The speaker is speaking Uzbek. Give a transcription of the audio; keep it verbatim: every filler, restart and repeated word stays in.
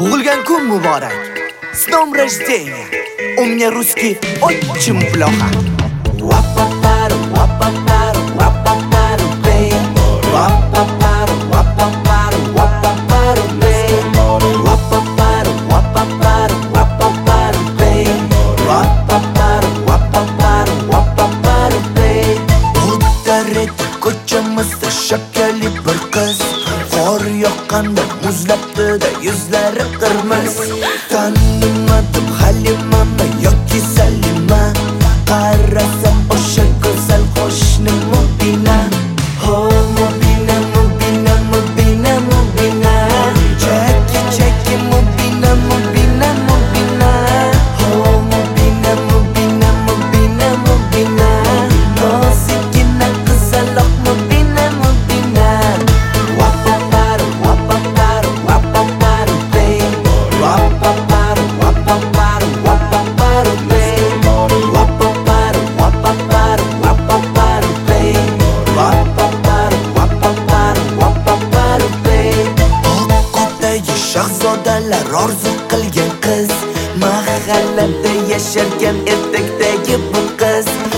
Tug'ilgan kun muborak. С днем рождения. У меня русский очень плохо. Wap-a-paru, wap-a-paru, wap-a-paru, babe. Wap-a-paru, wap-a-paru, wap-a-paru, babe. Wap-a-paru, wap-a-paru, wap-a-paru, babe. Wap-a-paru, wap-a-paru, wap-a-paru, babe. O'taradi ko'chamizda shakali bir qiz. Qor yoqqanda muzlatdi-da yuzlari qirmiz. Tanimadim Halimami yoki Salima. Qarasam o'sha go'zal qo'shni Mubina. Oh Mubina, Mubina, Mubina, Mubina. Cheki, cheki Mubina, Mubina, Mubina. Oh Mubina, Mubina, Mubina, Mubina. Nosikina qizaloq Mubina, Mubina. Wap-a-paru, wap-a-paru, wap-a-paru, babe. Wap-a-paru, wap-a-paru, wap-a-paru, babe. Wap-a-paru, wap-a-paru, wap-a-paru, babe. Wap-a-paru, wap-a-paru, wap-a-paru, babe. Oqqotdagi shahzodalar orzu qilgan qiz, mahallada yasharkan ertakdagi bu qiz.